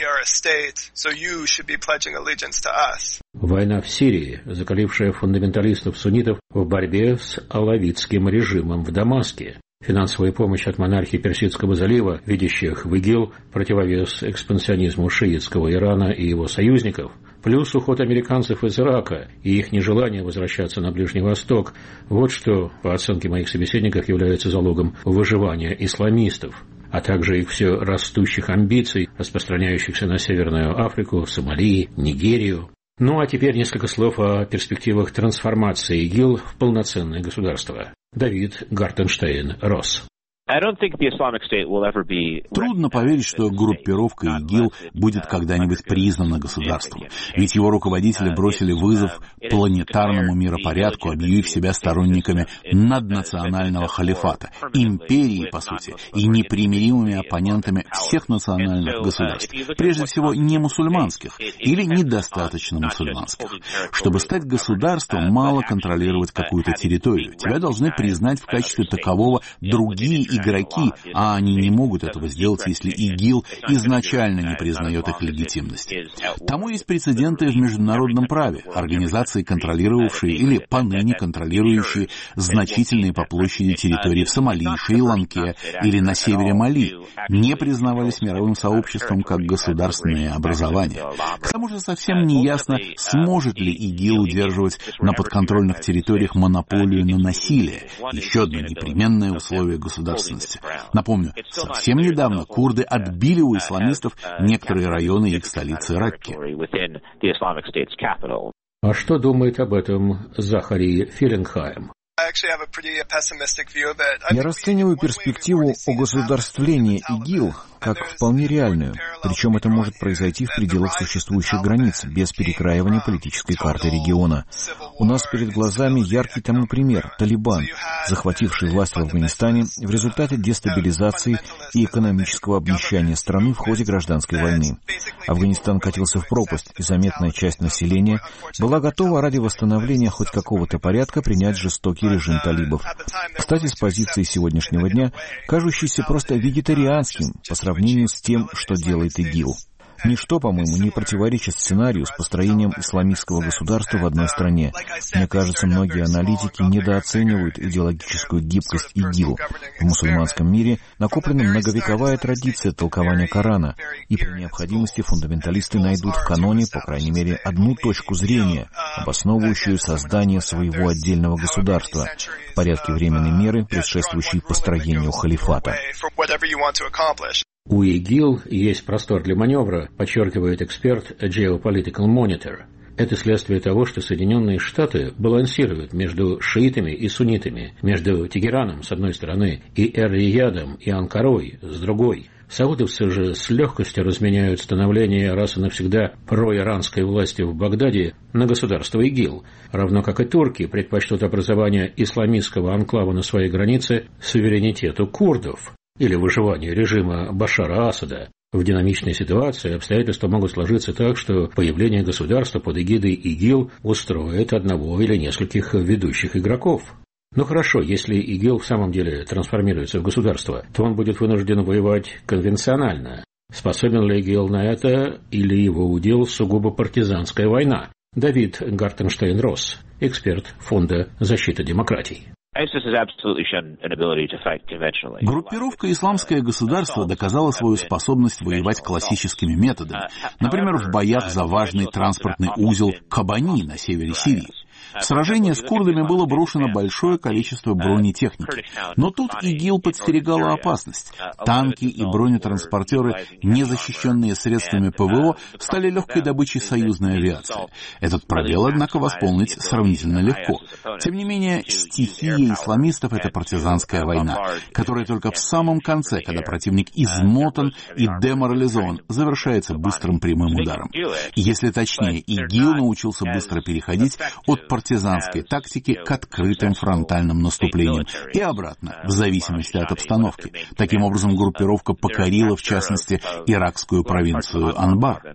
Война в Сирии, закалившая фундаменталистов-суннитов в борьбе с алавитским режимом в Дамаске. Финансовая помощь от монархии Персидского залива, видящих в ИГИЛ противовес экспансионизму шиитского Ирана и его союзников, плюс уход американцев из Ирака и их нежелание возвращаться на Ближний Восток, вот что, по оценке моих собеседников, является залогом выживания исламистов, а также их все растущих амбиций, распространяющихся на Северную Африку, Сомали, Нигерию. Ну а теперь несколько слов о перспективах трансформации ИГИЛ в полноценное государство. Давид Гартенштейн-Росс. Трудно поверить, что группировка ИГИЛ будет когда-нибудь признана государством. Ведь его руководители бросили вызов планетарному миропорядку, объявив себя сторонниками наднационального халифата, империи, по сути, и непримиримыми оппонентами всех национальных государств, прежде всего не мусульманских или недостаточно мусульманских. Чтобы стать государством, мало контролировать какую-то территорию. Тебя должны признать в качестве такового другие игроки, а они не могут этого сделать, если ИГИЛ изначально не признает их легитимности. Тому есть прецеденты в международном праве. Организации, контролировавшие или поныне контролирующие значительные по площади территории в Сомали, Шри-Ланке или на севере Мали, не признавались мировым сообществом как государственные образования. К тому же совсем не ясно, сможет ли ИГИЛ удерживать на подконтрольных территориях монополию на насилие, еще одно непременное условие государства. Напомню, совсем недавно курды отбили у исламистов некоторые районы их столицы Ракки. А что думает об этом Захари Филлингхайм? Я расцениваю перспективу огосударствления ИГИЛ как вполне реальную, причем это может произойти в пределах существующих границ, без перекраивания политической карты региона. У нас перед глазами яркий тому пример – Талибан, захвативший власть в Афганистане в результате дестабилизации и экономического обнищания страны в ходе гражданской войны. Афганистан катился в пропасть, и заметная часть населения была готова ради восстановления хоть какого-то порядка принять жестокий режим талибов. Кстати, с позиции сегодняшнего дня, кажущийся просто вегетарианским по сравнению с тем, что делает ИГИЛ. Ничто, по-моему, не противоречит сценарию с построением исламистского государства в одной стране. Мне кажется, многие аналитики недооценивают идеологическую гибкость ИГИЛ. В мусульманском мире накоплена многовековая традиция толкования Корана, и при необходимости фундаменталисты найдут в каноне, по крайней мере, одну точку зрения, обосновывающую создание своего отдельного государства в порядке временной меры, предшествующей построению халифата. У ИГИЛ есть простор для маневра, подчеркивает эксперт Geopolitical Monitor. Это следствие того, что Соединенные Штаты балансируют между шиитами и суннитами, между Тегераном с одной стороны и Эр-Риядом и Анкарой с другой. Саудовцы же с легкостью разменяют становление раз и навсегда проиранской власти в Багдаде на государство ИГИЛ, равно как и турки предпочтут образование исламистского анклава на своей границе суверенитету курдов или выживанию режима Башара Асада. В динамичной ситуации обстоятельства могут сложиться так, что появление государства под эгидой ИГИЛ устроит одного или нескольких ведущих игроков. Ну хорошо, если ИГИЛ в самом деле трансформируется в государство, то он будет вынужден воевать конвенционально. Способен ли ИГИЛ на это, или его удел сугубо партизанская война? Давид Гартенштейн-Росс, эксперт Фонда защиты демократий. Группировка «Исламское государство» доказала свою способность воевать классическими методами, например, в боях за важный транспортный узел Кобани на севере Сирии. В сражение с курдами было брошено большое количество бронетехники. Но тут ИГИЛ подстерегала опасность. Танки и бронетранспортеры, не защищенные средствами ПВО, стали легкой добычей союзной авиации. Этот пробел, однако, восполнить сравнительно легко. Тем не менее, стихия исламистов — это партизанская война, которая только в самом конце, когда противник измотан и деморализован, завершается быстрым прямым ударом. Если точнее, ИГИЛ научился быстро переходить от партизанской партизанской тактики к открытым фронтальным наступлениям и обратно, в зависимости от обстановки. Таким образом, группировка покорила, в частности, иракскую провинцию Анбар.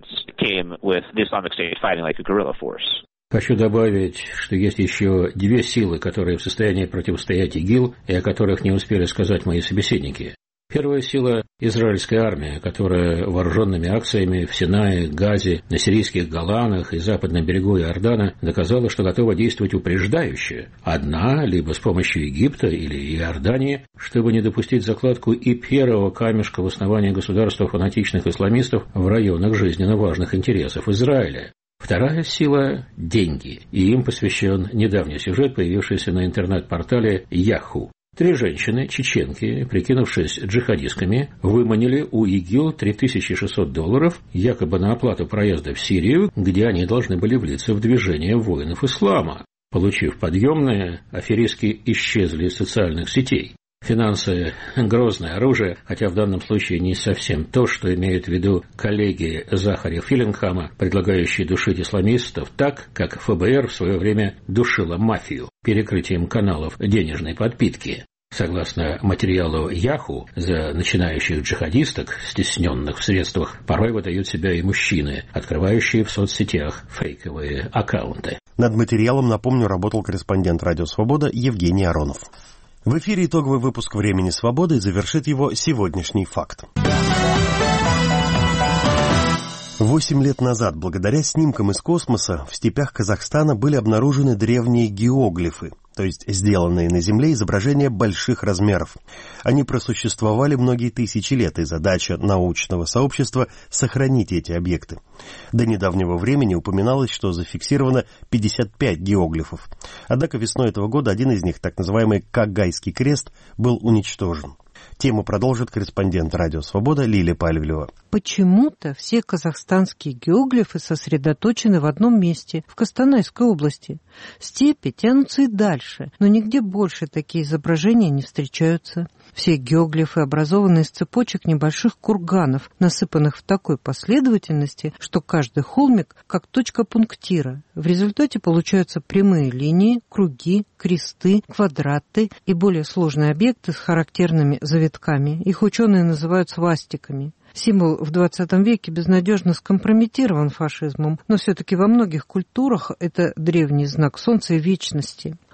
Хочу добавить, что есть еще две силы, которые в состоянии противостоять ИГИЛ и о которых не успели сказать мои собеседники. Первая сила – израильская армия, которая вооруженными акциями в Синае, Газе, на сирийских Голанах и западном берегу Иордана доказала, что готова действовать упреждающе, одна, либо с помощью Египта или Иордании, чтобы не допустить закладку и первого камешка в основании государства фанатичных исламистов в районах жизненно важных интересов Израиля. Вторая сила – деньги, и им посвящен недавний сюжет, появившийся на интернет-портале Yahoo. Три женщины, чеченки, прикинувшись джихадистками, выманили у ИГИЛ три тысячи шестьсот долларов якобы на оплату проезда в Сирию, где они должны были влиться в движение воинов ислама. Получив подъемные, аферистки исчезли из социальных сетей. Финансы – грозное оружие, хотя в данном случае не совсем то, что имеют в виду коллеги Захаря Филлингхама, предлагающие душить исламистов так, как ФБР в свое время душило мафию перекрытием каналов денежной подпитки. Согласно материалу Yahoo, за начинающих джихадисток, стесненных в средствах, порой выдают себя и мужчины, открывающие в соцсетях фейковые аккаунты. Над материалом, напомню, работал корреспондент «Радио Свобода» Евгений Аронов. В эфире итоговый выпуск «Времени свободы» и завершит его сегодняшний факт. Восемь лет назад, благодаря снимкам из космоса, в степях Казахстана были обнаружены древние геоглифы, то есть сделанные на Земле изображения больших размеров. Они просуществовали многие тысячи лет, и задача научного сообщества — сохранить эти объекты. До недавнего времени упоминалось, что зафиксировано пятьдесят пять геоглифов. Однако весной этого года один из них, так называемый Кагайский крест, был уничтожен. Тему продолжит корреспондент «Радио Свобода» Лилия Павлова. Почему-то все казахстанские геоглифы сосредоточены в одном месте, в Костанайской области. Степи тянутся и дальше, но нигде больше такие изображения не встречаются. Все геоглифы образованы из цепочек небольших курганов, насыпанных в такой последовательности, что каждый холмик как точка пунктира. В результате получаются прямые линии, круги, кресты, квадраты и более сложные объекты с характерными завитками. Их ученые называют свастиками. Символ в двадцатом веке безнадежно скомпрометирован фашизмом, но все-таки во многих культурах это древний знак солнца и вечности.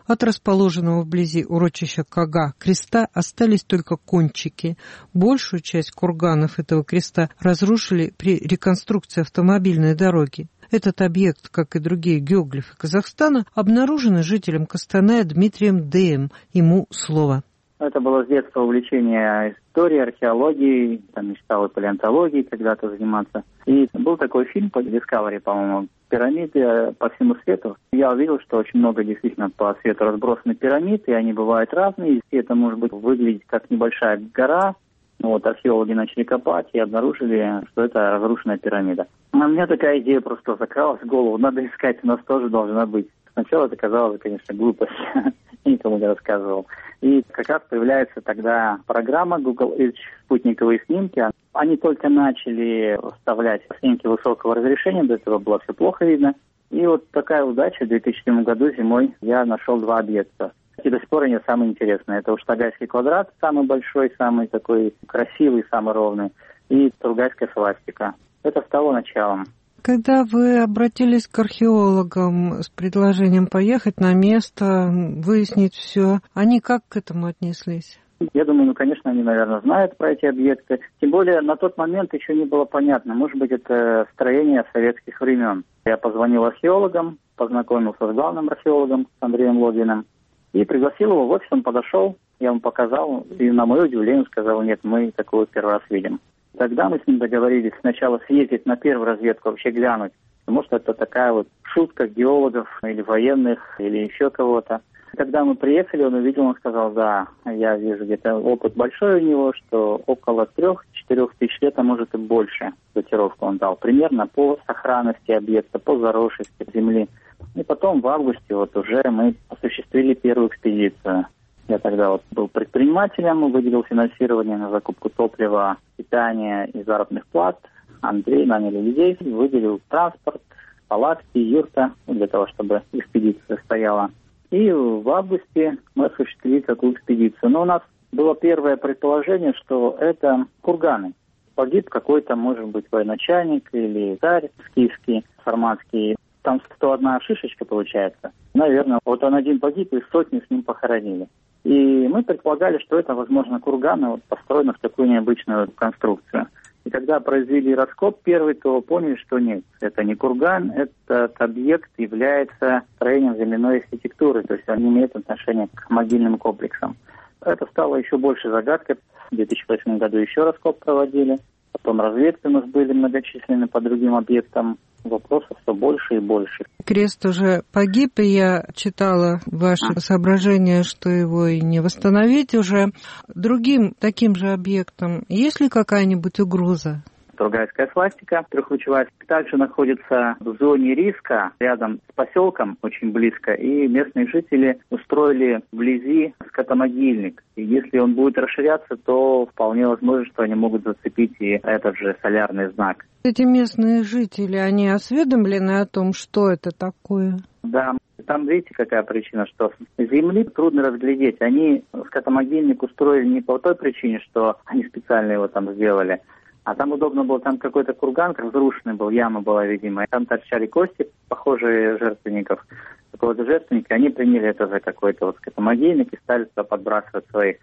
От расположенного вблизи урочища Кага креста остались только кончики. Большую часть курганов этого креста разрушили при реконструкции автомобильной дороги. Этот объект, как и другие геоглифы Казахстана, обнаружены жителем Костаная Дмитрием Дэем. Ему слово. Это было с детства увлечение историей, археологией, там мечтал и палеонтологией когда-то заниматься. И был такой фильм по Discovery, по-моему, «Пирамиды по всему свету». Я увидел, что очень много действительно по свету разбросаны пирамид, и они бывают разные. И это может быть выглядеть как небольшая гора. Вот, археологи начали копать и обнаружили, что это разрушенная пирамида. А у меня такая идея просто закралась в голову. Надо искать, у нас тоже должна быть. Сначала это казалось, конечно, глупость. Никому не рассказывал. И как раз появляется тогда программа Google Earth, спутниковые снимки. Они только начали вставлять снимки высокого разрешения, до этого было все плохо видно. И вот такая удача, в две тысячи седьмом году зимой я нашел два объекта. И до сих пор они самые интересные. Это Уштагайский квадрат, самый большой, самый такой красивый, самый ровный, и Тургайская свастика. Это стало началом. Когда вы обратились к археологам с предложением поехать на место, выяснить все, они как к этому отнеслись? Я думаю, ну, конечно, они, наверное, знают про эти объекты. Тем более, на тот момент еще не было понятно. Может быть, это строение советских времен. Я позвонил археологам, познакомился с главным археологом, с Андреем Логиным, и пригласил его в офис. Он подошел, я ему показал, и на мое удивление сказал: нет, мы такого первый раз видим. Тогда мы с ним договорились сначала съездить на первую разведку, вообще глянуть. Может, это такая вот шутка геологов или военных, или еще кого-то. Когда мы приехали, он увидел, он сказал: да, я вижу, где-то опыт большой у него, что около трех-четырех тысяч лет, а может и больше, датировку он дал. Примерно по сохранности объекта, по заросшести земли. И потом в августе вот уже мы осуществили первую экспедицию. Я тогда вот был предпринимателем, выделил финансирование на закупку топлива, питания и заработных плат. Андрей наняли людей, выделил транспорт, палатки, юрта, для того, чтобы экспедиция стояла. И в августе мы осуществили такую экспедицию. Но у нас было первое предположение, что это курганы. Погиб какой-то, может быть, военачальник или царь киевский, сарматский. Там сто одна шишечка получается. Наверное, вот он один погиб, и сотни с ним похоронили. И мы предполагали, что это, возможно, курганы, вот, построены в такую необычную конструкцию. И когда произвели раскоп первый, то поняли, что нет, это не курган, этот объект является строением земляной архитектуры, то есть он не имеет отношения к могильным комплексам. Это стало еще больше загадкой. В две тысячи восьмом году еще раскоп проводили, потом разведки у нас были многочисленны по другим объектам. Вопросов все больше и больше. Крест уже погиб, и я читала ваши а. соображения, что его и не восстановить уже. Другим таким же объектом есть ли какая-нибудь угроза? Тургайская свастика трехлучевая также находится в зоне риска, рядом с поселком, очень близко, и местные жители устроили вблизи скотомогильник. И если он будет расширяться, то вполне возможно, что они могут зацепить и этот же солярный знак. Эти местные жители, они осведомлены о том, что это такое? Да, там видите, какая причина, что с земли трудно разглядеть. Они скотомогильник устроили не по той причине, что они специально его там сделали, а там удобно было, там какой-то курган разрушенный был, яма была, видимо. Там торчали кости, похожие жертвенников. Какого-то жертвенника, они приняли это за какой-то вот скотомогильник и стали туда подбрасывать своих.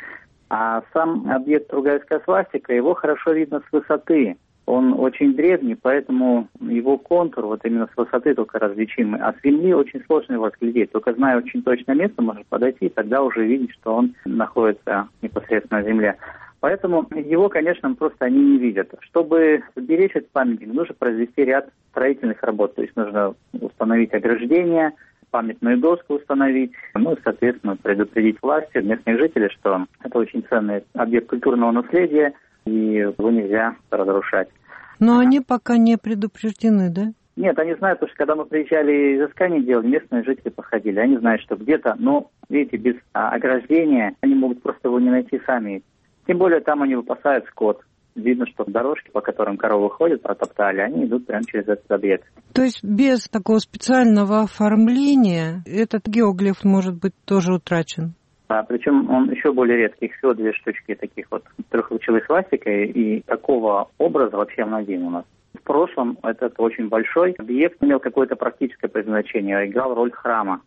А сам объект Тургайская свастика, его хорошо видно с высоты. Он очень древний, поэтому его контур вот именно с высоты только различимый. А с земли очень сложно его разглядеть. Только зная очень точное место, можно подойти и тогда уже видеть, что он находится непосредственно на земле. Поэтому его, конечно, просто они не видят. Чтобы сберечь этот памятник, нужно произвести ряд строительных работ. То есть нужно установить ограждение, памятную доску установить, ну и, соответственно, предупредить власти, местных жителей, что это очень ценный объект культурного наследия, и его нельзя разрушать. Но они пока не предупреждены, да? Нет, они знают, потому что когда мы приезжали изыскание делать, местные жители подходили. Они знают, что где-то, но, видите, без а, ограждения они могут просто его не найти сами. Тем более там они выпасают скот. Видно, что дорожки, по которым коровы ходят, протоптали, они идут прямо через этот объект. То есть без такого специального оформления этот геоглиф может быть тоже утрачен? Да, причем он еще более редкий. Их всего две штучки таких вот трехлучевой свастикой, и такого образа вообще он один у нас. В прошлом этот очень большой объект имел какое-то практическое предназначение, играл роль храма.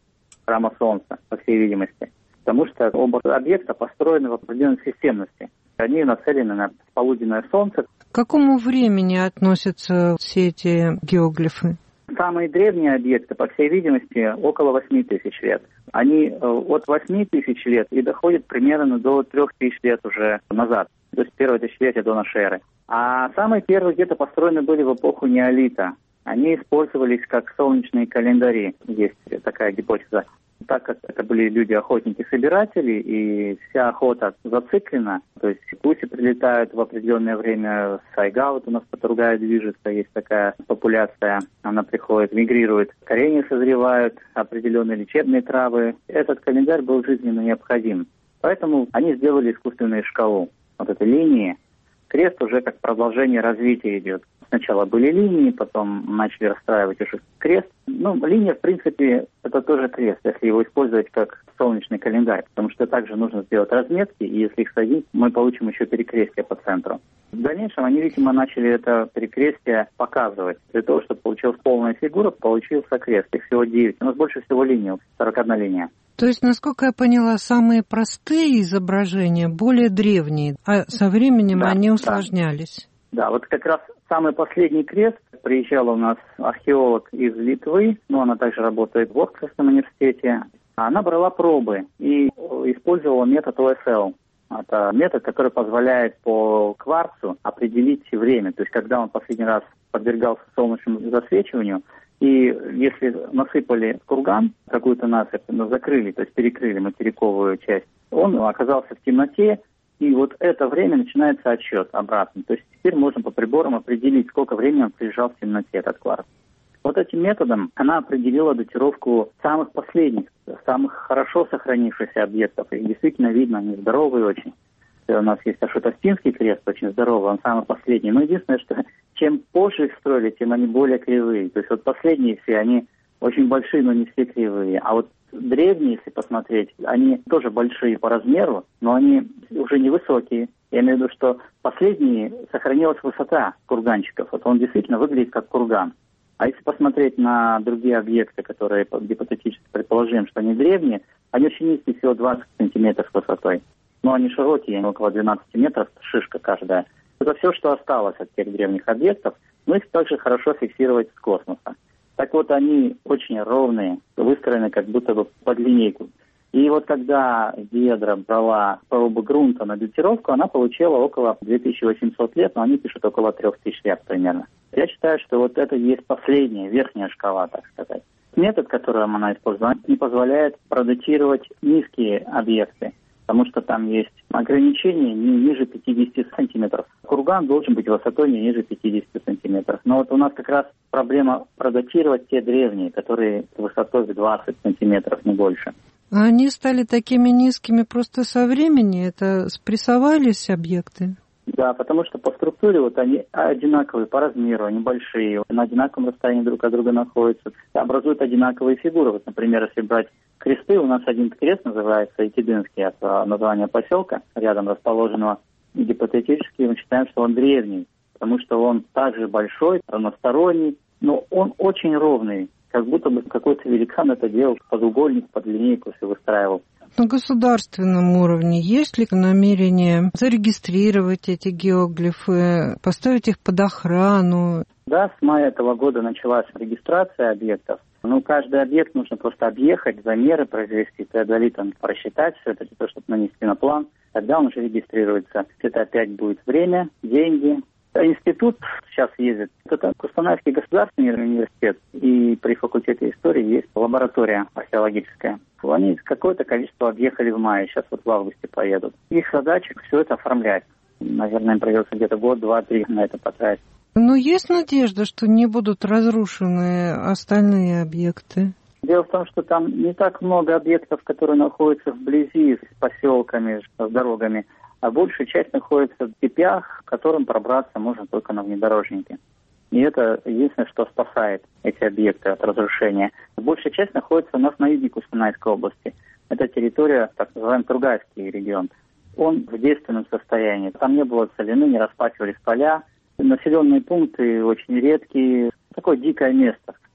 храма Солнца, по всей видимости. Потому что оба объекта построены в определенной системности. Они нацелены на полуденное Солнце. К какому времени относятся все эти геоглифы? Самые древние объекты, по всей видимости, около восьми тысяч лет. Они от восьми тысяч лет и доходят примерно до трех тысяч лет уже назад. То есть первое тысячелетие до нашей эры. А самые первые где-то построены были в эпоху неолита. Они использовались как солнечные календари. Есть такая гипотеза. Так как это были люди-охотники-собиратели, и вся охота зациклена, то есть гуси прилетают в определенное время, сайга вот у нас по Тургаю движется, есть такая популяция, она приходит, мигрирует, коренья созревают, определенные лечебные травы. Этот календарь был жизненно необходим. Поэтому они сделали искусственную шкалу. Вот этой линии. Крест уже как продолжение развития идет. Сначала были линии, потом начали расстраивать уже крест. Ну, линия, в принципе, это тоже крест, если его использовать как солнечный календарь, потому что также нужно сделать разметки, и если их садить, мы получим еще перекрестие по центру. В дальнейшем они, видимо, начали это перекрестие показывать. Для того, чтобы получилась полная фигура, получился крест. Их всего девять. У нас больше всего линий, сорок одна линия. То есть, насколько я поняла, самые простые изображения более древние, а со временем да, они усложнялись. Да. да, вот как раз самый последний крест, приезжал у нас археолог из Литвы, но она также работает в Оксфордском университете. Она брала пробы и использовала метод о эс эл. Это метод, который позволяет по кварцу определить время, то есть когда он последний раз подвергался солнечному засвечиванию. И если насыпали в курган какую-то насыпь, ну, закрыли, то есть перекрыли материковую часть, он оказался в темноте, и вот это время начинается отсчет обратно. То есть теперь можно по приборам определить, сколько времени он прилежал в темноте, этот кварц. Вот этим методом она определила датировку самых последних, самых хорошо сохранившихся объектов. И действительно видно, они здоровые очень. У нас есть Ашотовстинский крест, очень здоровый, он самый последний. Но единственное, что чем позже их строили, тем они более кривые. То есть вот последние все, они очень большие, но не все кривые. А вот древние, если посмотреть, они тоже большие по размеру, но они уже невысокие. Я имею в виду, что последние сохранилась высота курганчиков. Вот он действительно выглядит как курган. А если посмотреть на другие объекты, которые гипотетически предположим, что они древние, они очень низкие, всего двадцать сантиметров высотой. Но они широкие, около двенадцати метров, шишка каждая. Это все, что осталось от тех древних объектов, но их также хорошо фиксировать с космоса. Так вот, они очень ровные, выстроены как будто бы под линейку. И вот когда Гедра брала пробы грунта на датировку, она получила около две тысячи восемьсот лет, но они пишут около трех тысяч лет примерно. Я считаю, что вот это и есть последняя, верхняя шкала, так сказать. Метод, который она использует, не позволяет продатировать низкие объекты, потому что там есть ограничение не ниже пятидесяти сантиметров. Курган должен быть высотой не ниже пятидесяти сантиметров. Но вот у нас как раз проблема продатировать те древние, которые высотой в двадцать сантиметров, не больше. Они стали такими низкими просто со времени? Это спрессовались объекты? Да, потому что по структуре вот они одинаковые по размеру, они большие, на одинаковом расстоянии друг от друга находятся, образуют одинаковые фигуры. Вот, например, если брать кресты, у нас один крест называется Икидынский, это название поселка, рядом расположенного. И гипотетически мы считаем, что он древний, потому что он также большой, равносторонний, но он очень ровный, как будто бы какой-то великан это делал, подугольник, под линейку все выстраивал. На государственном уровне есть ли намерение зарегистрировать эти геоглифы, поставить их под охрану? Да, с мая этого года началась регистрация объектов. Ну, каждый объект нужно просто объехать, замеры произвести, теодолитом просчитать все это, для того, чтобы нанести на план. Тогда он уже регистрируется. Это опять будет время, деньги. Институт сейчас ездит. Это Кустанайский государственный университет, и при факультете истории есть лаборатория археологическая. Они какое-то количество объехали в мае, сейчас вот в августе поедут. Их задача все это оформлять. Наверное, им придется где-то год, два, три на это потратить. Но есть надежда, что не будут разрушены остальные объекты? Дело в том, что там не так много объектов, которые находятся вблизи с поселками, с дорогами, а большая часть находится в степях, к которым пробраться можно только на внедорожнике. И это единственное, что спасает эти объекты от разрушения. Большая часть находится у нас на юге Кустанайской области. Это территория, так называемый Тургайский регион. Он в действенном состоянии. Там не было целины, не распахивались поля. Населенные пункты очень редкие. Такое дикое место.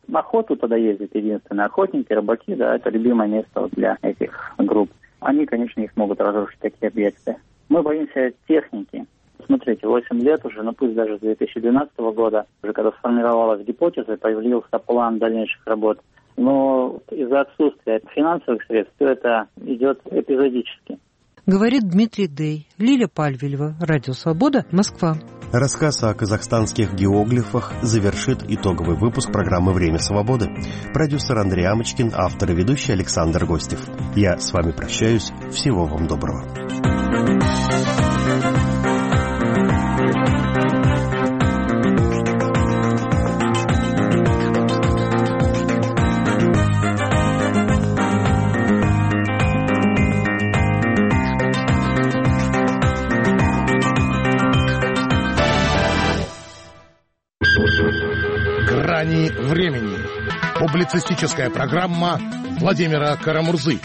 На охоту туда ездят единственные охотники, рыбаки, да, это любимое место вот для этих групп. Они, конечно, не смогут разрушить такие объекты. Мы боимся техники. Смотрите, восемь лет уже, ну пусть даже с две тысячи двенадцатого года, уже когда сформировалась гипотеза, появился план дальнейших работ. Но из-за отсутствия финансовых средств все это идет эпизодически. Говорит Дмитрий Дей, Лиля Пальвелева, Радио Свобода, Москва. Рассказ о казахстанских геоглифах завершит итоговый выпуск программы «Время свободы». Продюсер Андрей Амочкин, автор и ведущий Александр Гостев. Я с вами прощаюсь. Всего вам доброго. «Грани времени». Публицистическая программа Владимира Карамурзы.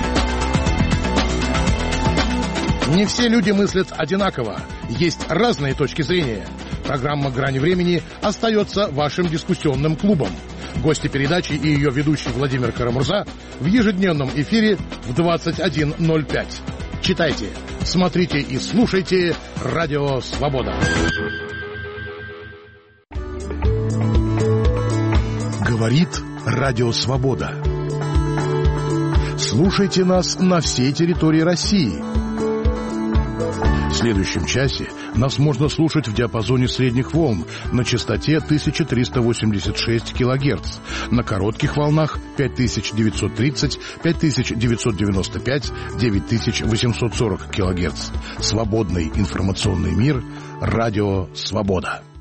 Не все люди мыслят одинаково. Есть разные точки зрения. Программа «Грани времени» остается вашим дискуссионным клубом. Гости передачи и ее ведущий Владимир Карамурза в ежедневном эфире в двадцать один ноль пять. Читайте, смотрите и слушайте «Радио Свобода». Говорит Радио Свобода. Слушайте нас на всей территории России. В следующем часе нас можно слушать в диапазоне средних волн на частоте тысяча триста восемьдесят шесть килогерц, на коротких волнах пять тысяч девятьсот тридцать, пять тысяч девятьсот девяносто пять, девять тысяч восемьсот сорок килогерц. Свободный информационный мир. Радио Свобода.